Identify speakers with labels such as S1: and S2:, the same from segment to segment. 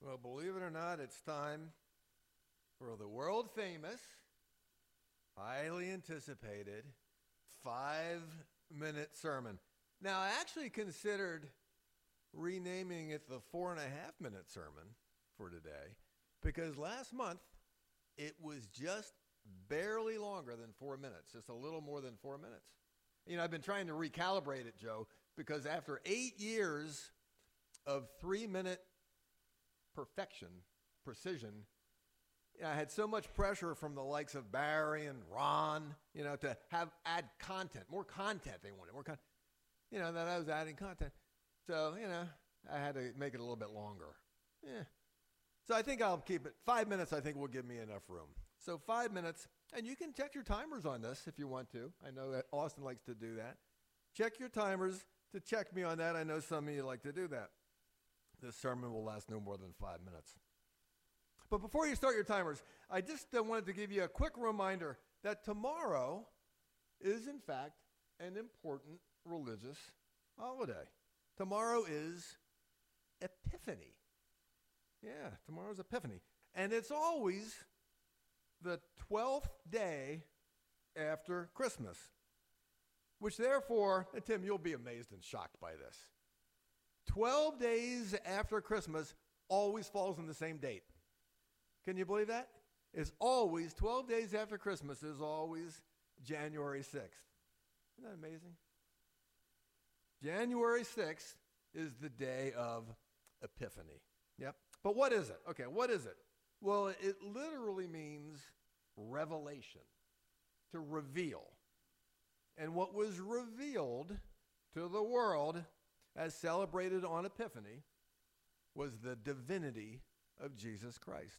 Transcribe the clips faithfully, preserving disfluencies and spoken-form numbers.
S1: Well, believe it or not, it's time for the world famous, highly anticipated five minute sermon. Now, I actually considered renaming it the four and a half minute sermon for today because last month it was just barely longer than four minutes, just a little more than four minutes. You know, I've been trying to recalibrate it, Joe, because after eight years of three minute perfection, precision, you know, I had so much pressure from the likes of Barry and Ron, you know, to have add content, more content they wanted, more content, you know, that I was adding content. So, you know, I had to make it a little bit longer. Yeah. So I think I'll keep it, five minutes I think will give me enough room. So five minutes, and you can check your timers on this if you want to. I know that Austin likes to do that. Check your timers to check me on that. I know some of you like to do that. This sermon will last no more than five minutes. But before you start your timers, I just uh, wanted to give you a quick reminder that tomorrow is, in fact, an important religious holiday. Tomorrow is Epiphany. Yeah, tomorrow's Epiphany. And it's always the twelfth day after Christmas, which therefore, and Tim, you'll be amazed and shocked by this. twelve days after Christmas always falls on the same date. Can you believe that? It's always, twelve days after Christmas is always January sixth. Isn't that amazing? January sixth is the day of Epiphany. Yep. But what is it? Okay, what is it? Well, it literally means revelation, to reveal. And what was revealed to the world as celebrated on Epiphany was the divinity of Jesus Christ.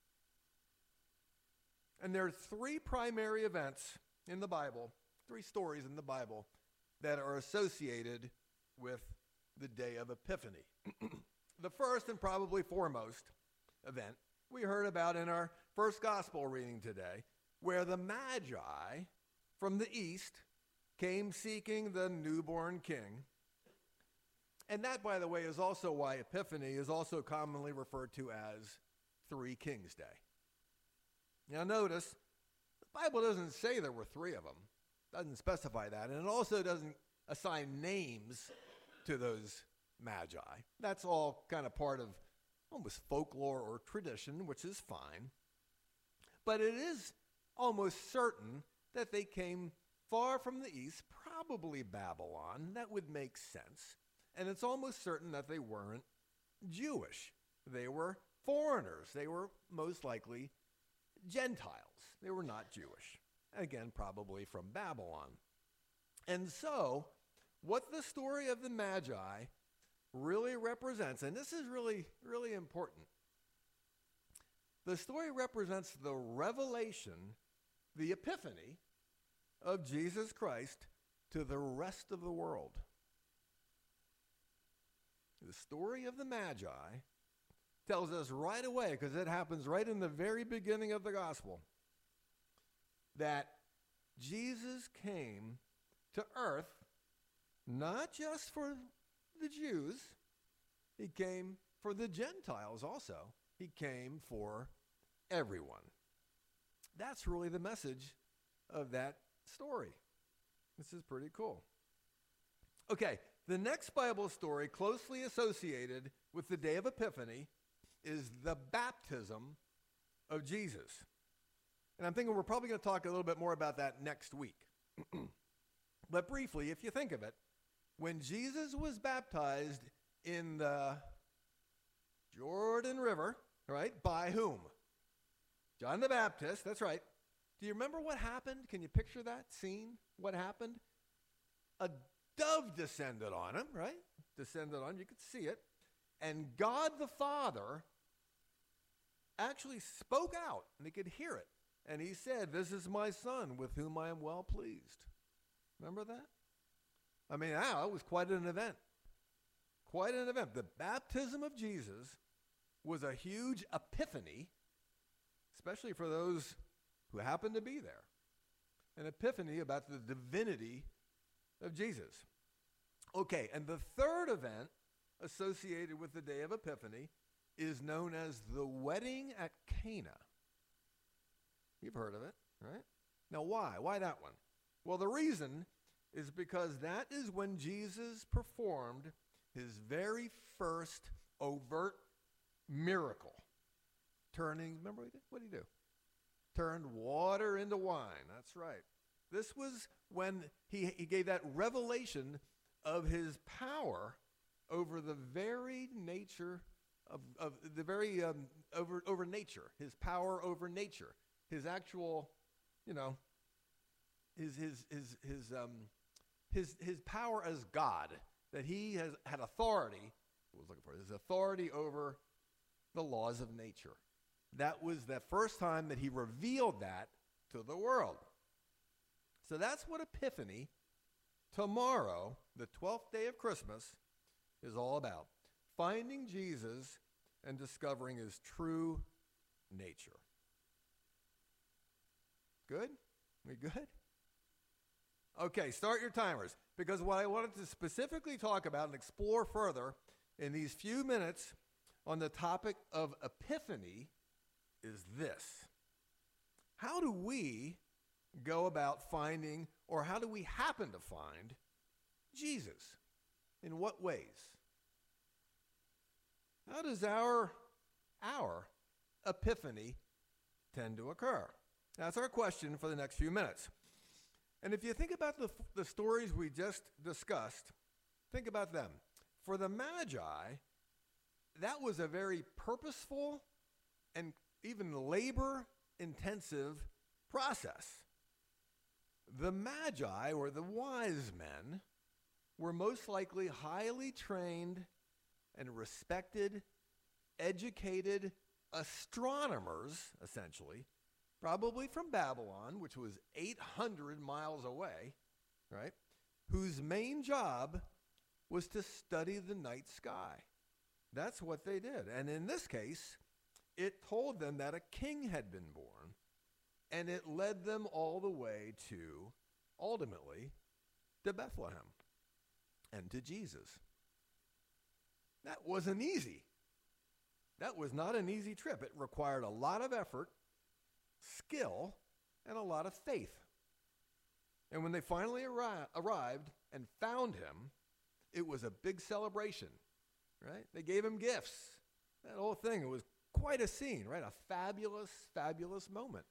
S1: And there are three primary events in the Bible, three stories in the Bible that are associated with the day of Epiphany. The first and probably foremost event we heard about in our first gospel reading today, where the Magi from the east came seeking the newborn king. And that, by the way, is also why Epiphany is also commonly referred to as Three Kings Day. Now notice, the Bible doesn't say there were three of them. It doesn't specify that. And it also doesn't assign names to those Magi. That's all kind of part of almost folklore or tradition, which is fine. But it is almost certain that they came far from the east, probably Babylon. That would make sense. And it's almost certain that they weren't Jewish. They were foreigners. They were most likely Gentiles. They were not Jewish. Again, probably from Babylon. And so, what the story of the Magi really represents, and this is really, really important, the story represents the revelation, the epiphany of Jesus Christ to the rest of the world. The story of the Magi tells us right away, because it happens right in the very beginning of the gospel, that Jesus came to earth not just for the Jews, he came for the Gentiles also. He came for everyone. That's really the message of that story. This is pretty cool. Okay, the next Bible story closely associated with the day of Epiphany is the baptism of Jesus. And I'm thinking we're probably going to talk a little bit more about that next week. But briefly, if you think of it, when Jesus was baptized in the Jordan River, right, by whom? John the Baptist, that's right. Do you remember what happened? Can you picture that scene? What happened? A dove descended on him, right? Descended on him, you could see it. And God the Father actually spoke out, and he could hear it. And he said, "This is my son with whom I am well pleased." Remember that? I mean, wow, it was quite an event. Quite an event. The baptism of Jesus was a huge epiphany, especially for those who happened to be there. An epiphany about the divinity of Jesus. Okay, and the third event associated with the day of Epiphany is known as the wedding at Cana. You've heard of it, right? Now, why? Why that one? Well, the reason is because that is when Jesus performed his very first overt miracle. Turning, remember what he did? What did he do? Turned water into wine. That's right. This was when he, he gave that revelation of his power over the very nature of, of the very, um, over, over nature, his power over nature, his actual, you know, his, his, his, his, um, his, his power as God, that he has had authority, I was looking for, his authority over the laws of nature. That was the first time that he revealed that to the world. So that's what Epiphany, tomorrow, the twelfth day of Christmas, is all about. Finding Jesus and discovering his true nature. Good? We good? Okay, start your timers, because what I wanted to specifically talk about and explore further in these few minutes on the topic of Epiphany is this. How do we go about finding, or how do we happen to find, Jesus? In what ways? How does our, our epiphany tend to occur? That's our question for the next few minutes. And if you think about the, the stories we just discussed, think about them. For the Magi, that was a very purposeful and even labor-intensive process. The Magi, or the wise men, were most likely highly trained and respected, educated astronomers, essentially, probably from Babylon, which was eight hundred miles away, right, whose main job was to study the night sky. That's what they did. And in this case, it told them that a king had been born, and it led them all the way to, ultimately, to Bethlehem and to Jesus. That wasn't easy. That was not an easy trip. It required a lot of effort, skill, and a lot of faith. And when they finally arri- arrived and found him, it was a big celebration, right? They gave him gifts. That whole thing, it was quite a scene, right? A fabulous, fabulous moment.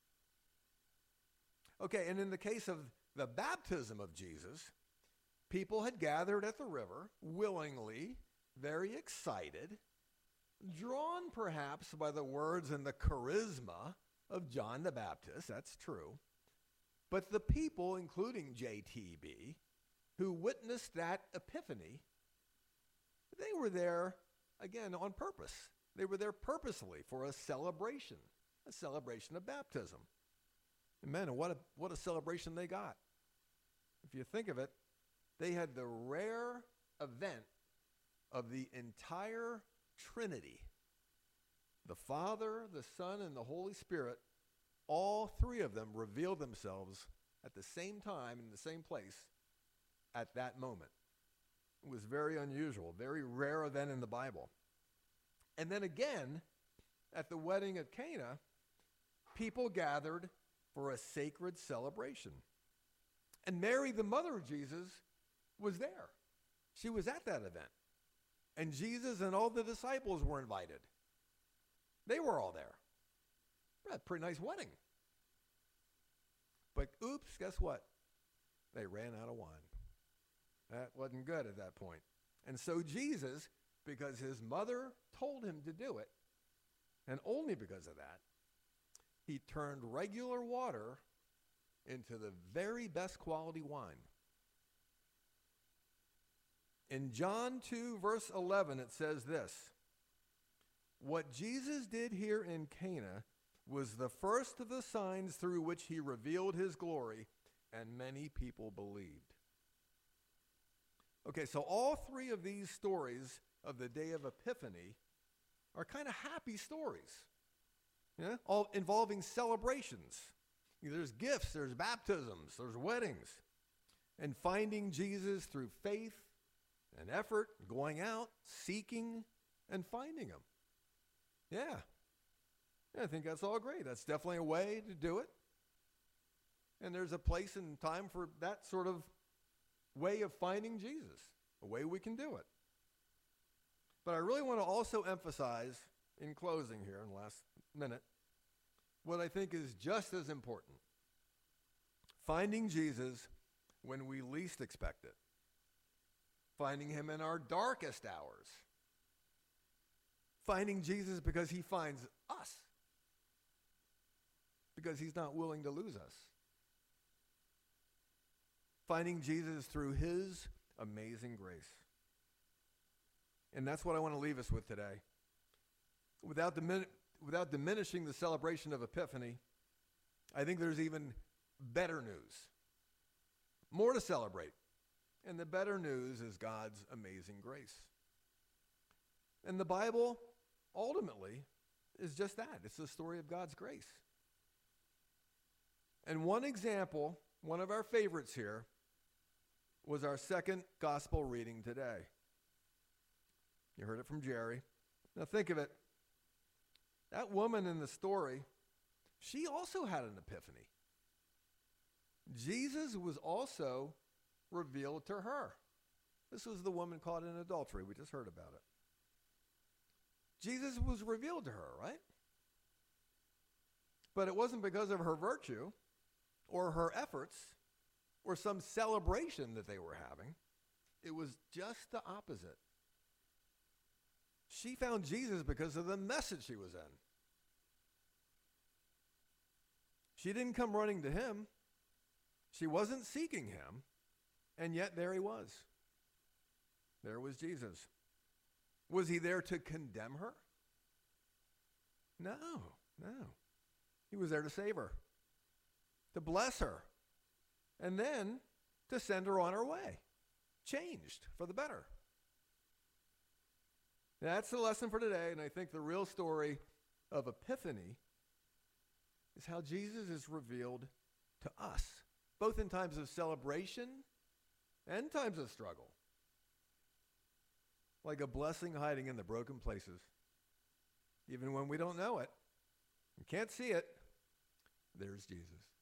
S1: Okay, and in the case of the baptism of Jesus, people had gathered at the river willingly, very excited, drawn perhaps by the words and the charisma of John the Baptist. That's true. But the people, including J T B, who witnessed that epiphany, they were there, again, on purpose. They were there purposely for a celebration, a celebration of baptism. Amen. And what a, what a celebration they got. If you think of it, they had the rare event of the entire Trinity, the Father, the Son, and the Holy Spirit, all three of them revealed themselves at the same time in the same place at that moment. It was very unusual, very rare event in the Bible. And then again, at the wedding at Cana, people gathered for a sacred celebration. And Mary, the mother of Jesus, was there. She was at that event. And Jesus and all the disciples were invited. They were all there. A pretty nice wedding. But oops, guess what? They ran out of wine. That wasn't good at that point. And so Jesus, because his mother told him to do it, and only because of that, he turned regular water into the very best quality wine. In John two, verse eleven, it says this: what Jesus did here in Cana was the first of the signs through which he revealed his glory, and many people believed. Okay, so all three of these stories of the day of Epiphany are kind of happy stories, yeah? All involving celebrations. There's gifts, there's baptisms, there's weddings, and finding Jesus through faith and effort, going out, seeking, and finding him. Yeah. Yeah, I think that's all great. That's definitely a way to do it. And there's a place and time for that sort of way of finding Jesus, a way we can do it. But I really want to also emphasize, in closing here in the last minute, what I think is just as important. Finding Jesus when we least expect it. Finding him in our darkest hours. Finding Jesus because he finds us. Because he's not willing to lose us. Finding Jesus through his amazing grace. And that's what I want to leave us with today. Without, dimin- without diminishing the celebration of Epiphany, I think there's even better news. More to celebrate. And the better news is God's amazing grace. And the Bible, ultimately, is just that. It's the story of God's grace. And one example, one of our favorites here, was our second gospel reading today. You heard it from Jerry. Now think of it. That woman in the story, she also had an epiphany. Jesus was also revealed to her. This was the woman caught in adultery. We just heard about it. Jesus was revealed to her, right? But it wasn't because of her virtue or her efforts or some celebration that they were having. It was just the opposite. She found Jesus because of the message she was in. She didn't come running to him. She wasn't seeking him. And yet there he was. There was Jesus. Was he there to condemn her? No, no. He was there to save her, to bless her, and then to send her on her way, changed for the better. That's the lesson for today, and I think the real story of Epiphany is how Jesus is revealed to us, both in times of celebration and times of struggle. Like a blessing hiding in the broken places. Even when we don't know it, we can't see it, there's Jesus.